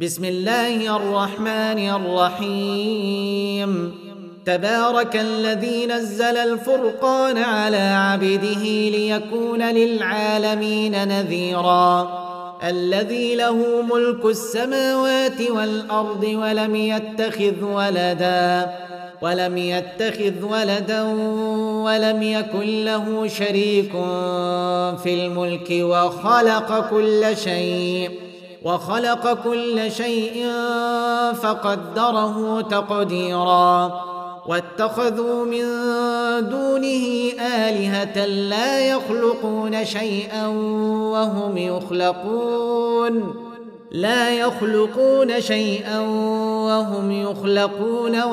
بسم الله الرحمن الرحيم. تبارك الذي نزل الفرقان على عبده ليكون للعالمين نذيرا. الذي له ملك السماوات والأرض ولم يتخذ ولدا ولم يكن له شريك في الملك وخلق كل شيء فقدره تقديرا. واتخذوا من دونه آلهة لا يخلقون شيئا وهم يخلقون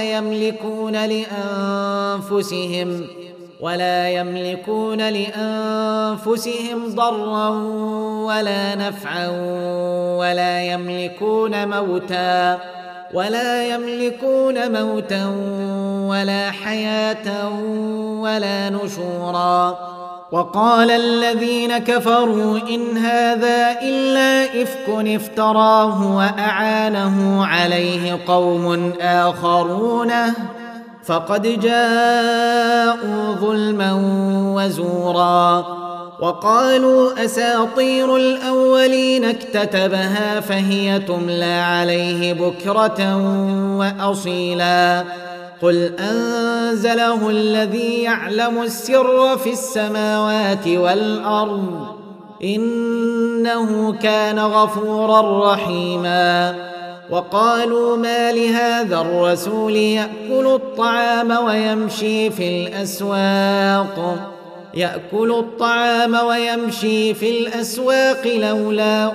ولا يملكون لأنفسهم ضرا ولا نفعا ولا يملكون موتا ولا حياة ولا نشورا. وقال الذين كفروا إن هذا إلا إفك افتراه وأعانه عليه قوم آخرون فقد جاءوا ظلما وزورا. وقالوا أساطير الأولين اكتتبها فهي تملى عليه بكرة وأصيلا. قل أنزله الذي يعلم السر في السماوات والأرض إنه كان غفورا رحيما. وقالوا ما لهذا الرسول يأكل الطعام ويمشي في الأسواق لولا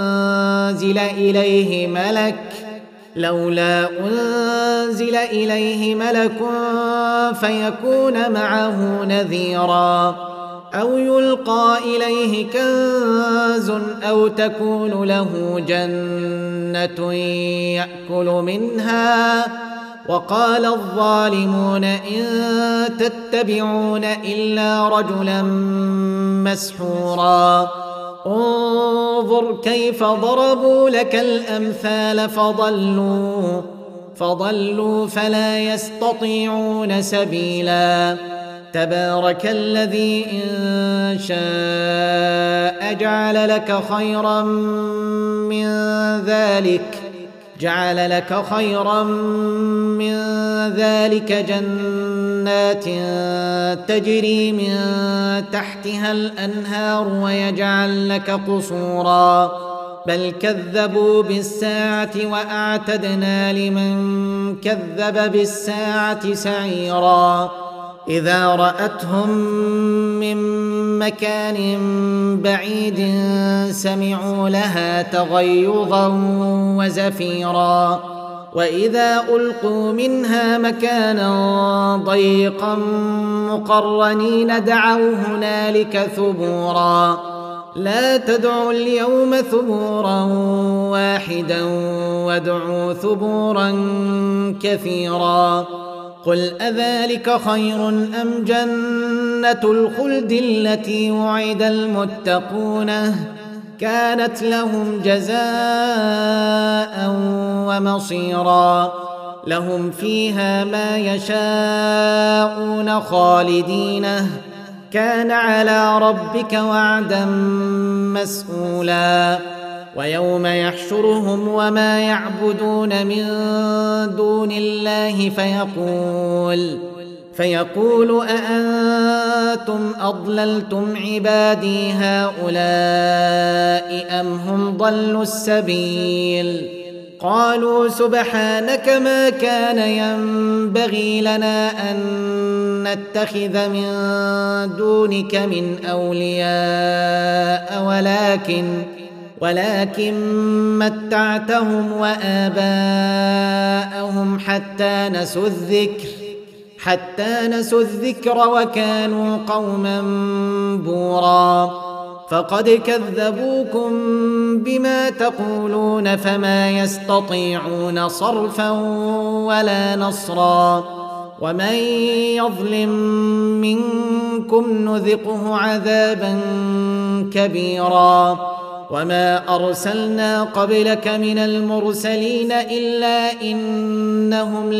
أنزل إليه ملك فيكون معه نذيرا أو يلقى إليه كنز أو تكون له جنة يأكل منها. وقال الظالمون إن تتبعون إلا رجلا مسحورا. انظر كيف ضربوا لك الأمثال فضلوا فلا يستطيعون سبيلا. تبارك الذي إن شاء جعل لك خيرا من ذلك جنات تجري من تحتها الأنهار ويجعل لك قصورا. بل كذبوا بالساعة وأعتدنا لمن كذب بالساعة سعيرا. إذا رأتهم من مكان بعيد سمعوا لها تغيظا وزفيرا. وإذا ألقوا منها مكانا ضيقا مقرنين دعوا هنالك ثبورا. لا تدعوا اليوم ثبورا واحدا وادعوا ثبورا كثيرا. قل أذلك خير أم جنة الخلد التي وعد المتقون كانت لهم جزاء ومصيرا. لهم فيها ما يشاءون خالدين كان على ربك وعدا مسئولا. ويوم يحشرهم وما يعبدون من دون الله فيقول أأنتم أضللتم عبادي هؤلاء أم هم ضلوا السبيل. قالوا سبحانك ما كان ينبغي لنا أن نتخذ من دونك من أولياء ولكن متعتهم وآباءهم حتى نسوا الذكر وكانوا قوما بورا. فقد كذبوكم بما تقولون فما يستطيعون صرفا ولا نصرا. ومن يظلم منكم نذقه عذابا كبيرا. وما أرسلنا قبلك من المرسلين إلا إنهم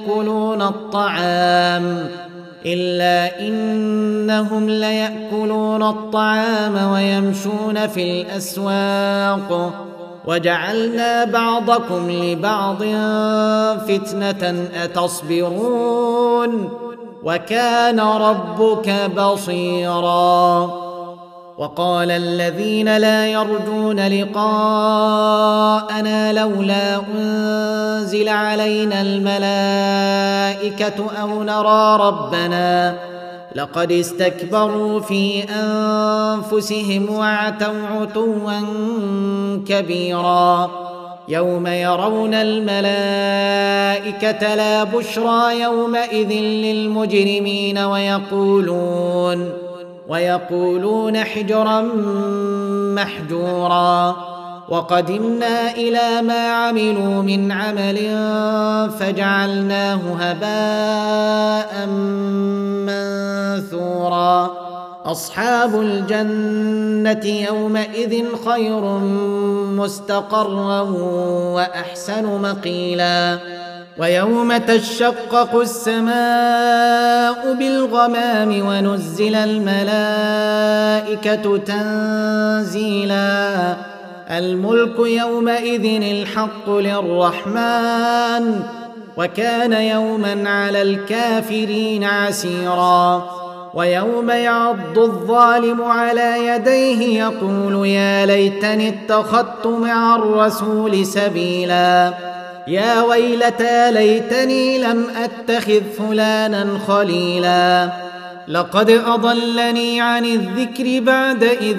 ليأكلون الطعام ويمشون في الأسواق وجعلنا بعضكم لبعض فتنة أتصبرون وكان ربك بصيرا. وقال الذين لا يرجون لقاءنا لولا أنزل علينا الملائكة أو نرى ربنا لقد استكبروا في أنفسهم وعتوا عتوا كبيرا. يوم يرون الملائكة لا بشرى يومئذ للمجرمين ويقولون حجرا محجورا. وقدمنا إلى ما عملوا من عمل فجعلناه هباء منثورا. أصحاب الجنة يومئذ خير مستقرا وأحسن مقيلا. ويوم تشقق السماء بالغمام ونزل الملائكة تنزيلا. الملك يومئذ الحق للرحمن وكان يوما على الكافرين عسيرا. ويوم يعض الظالم على يديه يقول يا ليتني اتخذت مع الرسول سبيلا. يا ويلتى ليتني لم أتخذ فلانا خليلا. لقد أضلني عن الذكر بعد إذ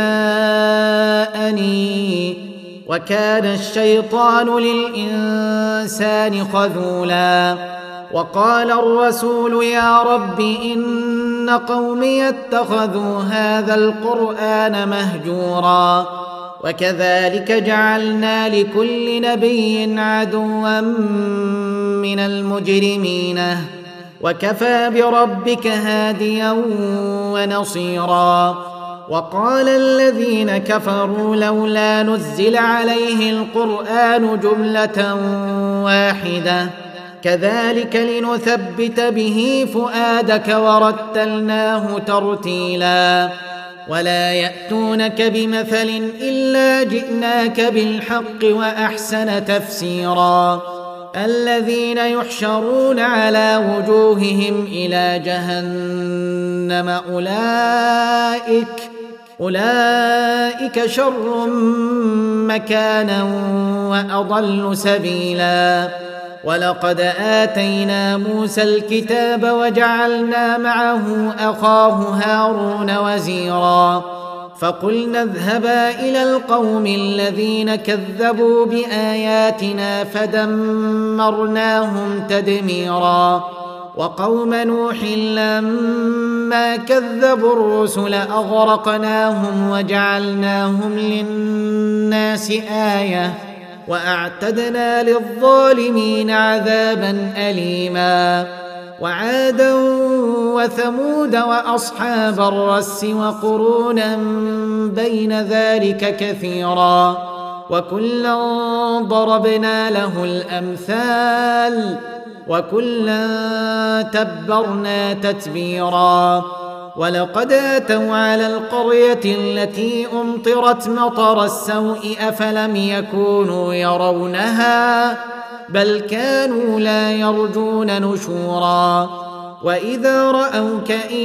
جاءني وكان الشيطان للإنسان خذولا. وقال الرسول يا رب إن قومي اتخذوا هذا القرآن مهجورا. وكذلك جعلنا لكل نبي عدوا من المجرمين وكفى بربك هاديا ونصيرا. وقال الذين كفروا لولا نزل عليه القرآن جملة واحدة كذلك لنثبت به فؤادك ورتلناه ترتيلا. ولا يأتونك بمثل إلا جئناك بالحق وأحسن تفسيرا. الذين يحشرون على وجوههم إلى جهنم أولئك شر مكانا وأضل سبيلا. ولقد آتينا موسى الكتاب وجعلنا معه أخاه هارون وزيرا. فقلنا اذهبا إلى القوم الذين كذبوا بآياتنا فدمرناهم تدميرا. وقوم نوح لما كذبوا الرسل أغرقناهم وجعلناهم للناس آية وأعتدنا للظالمين عذابا أليما. وعادا وثمود وأصحاب الرس وقرونا بين ذلك كثيرا وكلا ضربنا له الأمثال وكلا تبرنا تتبيرا. ولقد أتوا على القرية التي أمطرت مطر السوء أفلم يكونوا يرونها بل كانوا لا يرجون نشورا. وإذا رأوك إن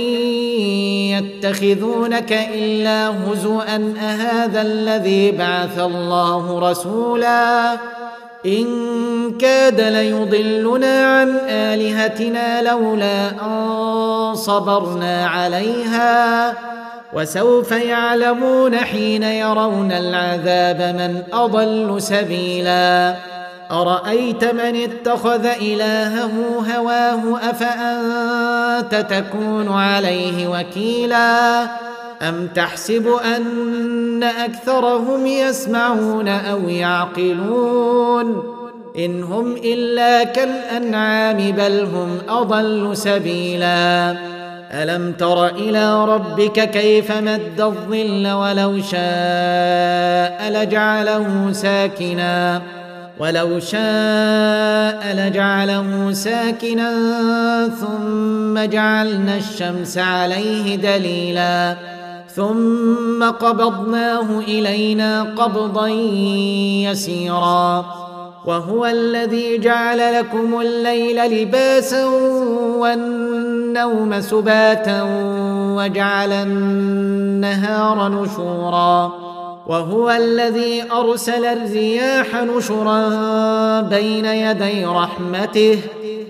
يتخذونك إلا هزؤا أهذا الذي بعث الله رسولا إن كاد ليضلنا عن آلهتنا لولا أن صبرنا عليها وسوف يعلمون حين يرون العذاب من أضل سبيلا. أرأيت من اتخذ إلهه هواه أفأنت تكون عليه وكيلا أم تحسب أن أكثرهم يسمعون أو يعقلون إن هم إلا كالأنعام بل هم أضل سبيلا. ألم تر إلى ربك كيف مد الظل ولو شاء لجعله ساكنا ثم جعلنا الشمس عليه دليلا ثم قبضناه إلينا قبضا يسيرا وهو الذي جعل لكم الليل لباسا والنوم سباتا وجعل النهار نشورا وهو الذي أرسل الرياح نشرا بين يدي رحمته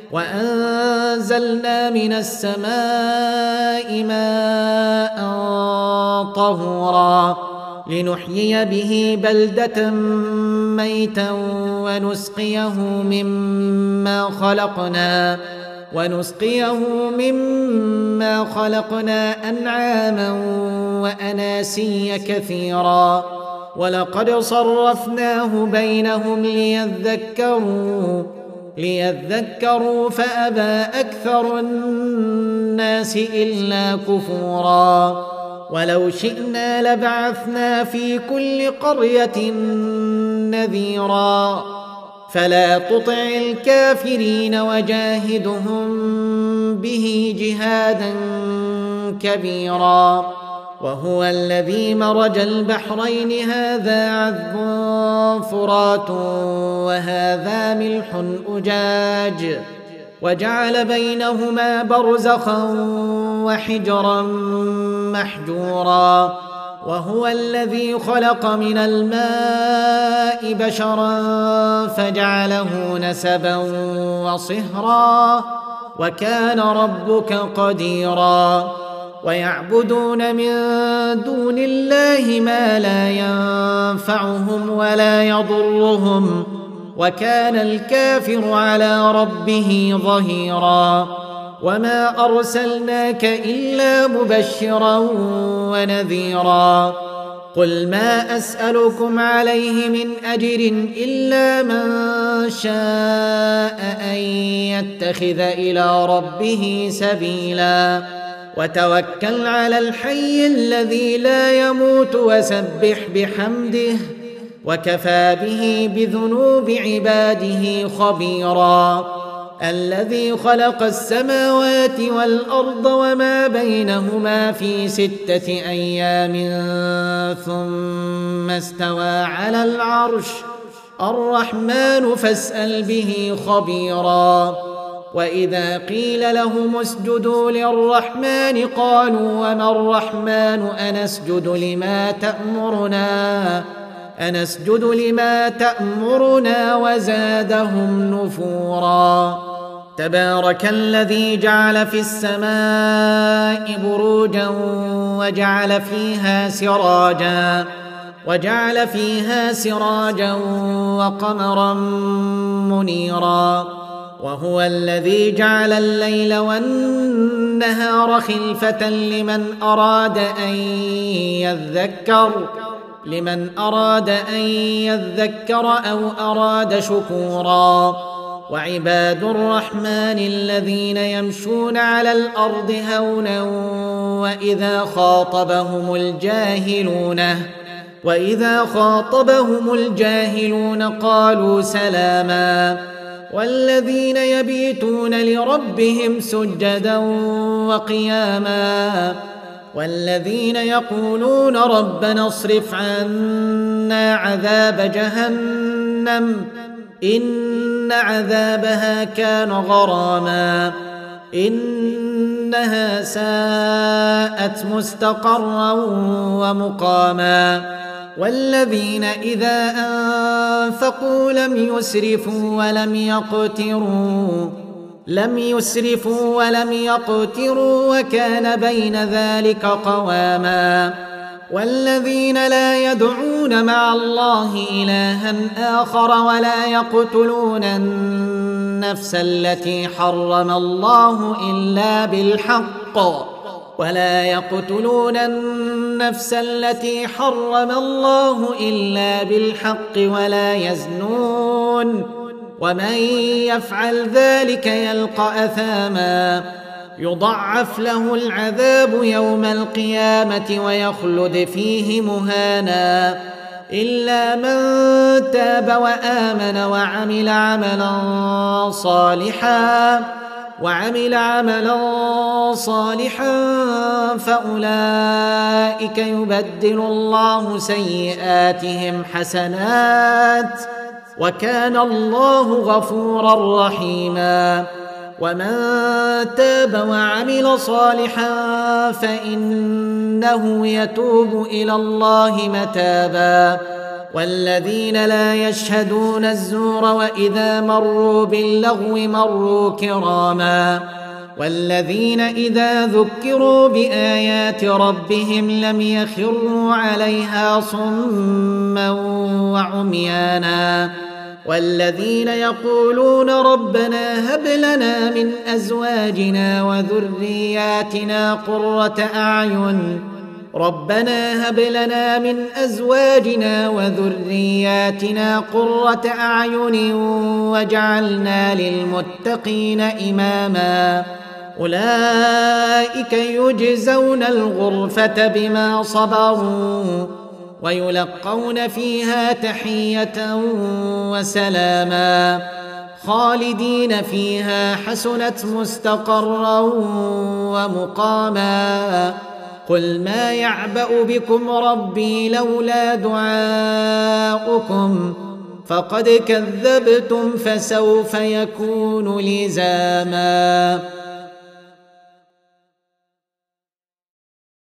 وأنزلنا من السماء ماء طهورا لنحيي به بلدة ميتا ونسقيه مما خلقنا أنعاما وأناسيا كثيرا ولقد صرفناه بينهم ليذكروا فأبى أكثر الناس إلا كفورا ولو شئنا لبعثنا في كل قرية نذيرا فلا تطع الكافرين وجاهدهم به جهادا كبيرا وهو الذي مرج البحرين هذا عذب فرات وهذا ملح أجاج وجعل بينهما برزخا وحجرا محجورا وهو الذي خلق من الماء بشرا فجعله نسبا وصهرا وكان ربك قديرا ويعبدون من دون الله ما لا ينفعهم ولا يضرهم وكان الكافر على ربه ظهيرا وما أرسلناك إلا مبشرا ونذيرا قل ما أسألكم عليه من أجر إلا من شاء أن يتخذ إلى ربه سبيلا وتوكل على الحي الذي لا يموت وسبح بحمده وكفى به بذنوب عباده خبيرا الذي خلق السماوات والأرض وما بينهما في 6 أيام ثم استوى على العرش الرحمن فاسأل به خبيرا وإذا قيل لهم اسجدوا للرحمن قالوا وما الرحمن أنسجد لما تأمرنا وزادهم نفورا تبارك الذي جعل في السماء بروجا وجعل فيها سراجا وقمرا منيرا وهو الذي جعل الليل والنهار خلفة لمن أراد أن يذكر أو أراد شكورا وعباد الرحمن الذين يمشون على الأرض هونا وإذا خاطبهم الجاهلون قالوا سلاما والذين يبيتون لربهم سجدا وقياما والذين يقولون ربنا اصرف عنا عذاب جهنم إن عذابها كان غراما إنها ساءت مستقرا ومقاما والذين إذا أنفقوا لم يسرفوا ولم يقتروا وكان بين ذلك قواما والذين لا يدعون مع الله إلها آخر ولا يقتلون النفس التي حرم الله إلا بالحق ولا يزنون ومن يفعل ذلك يلقى أثاما يضعف له العذاب يوم القيامة ويخلد فيه مهانا إلا من تاب وآمن وعمل عملا صالحا فأولئك يبدل الله سيئاتهم حسنات وكان الله غفورا رحيما ومن تاب وعمل صالحا فإنه يتوب إلى الله متابا والذين لا يشهدون الزور وإذا مروا باللغو مروا كراما والذين إذا ذكروا بآيات ربهم لم يخروا عليها صما وعميانا والذين يقولون ربنا هب لنا من أزواجنا وذرياتنا قرة أعين واجعلنا للمتقين إماما أولئك يجزون الغرفة بما صبروا ويلقون فيها تحية وسلاما خالدين فيها حسنت مستقرا ومقاما قل ما يعبأ بكم ربي لولا دعاؤكم فقد كذبتم فسوف يكون لزاما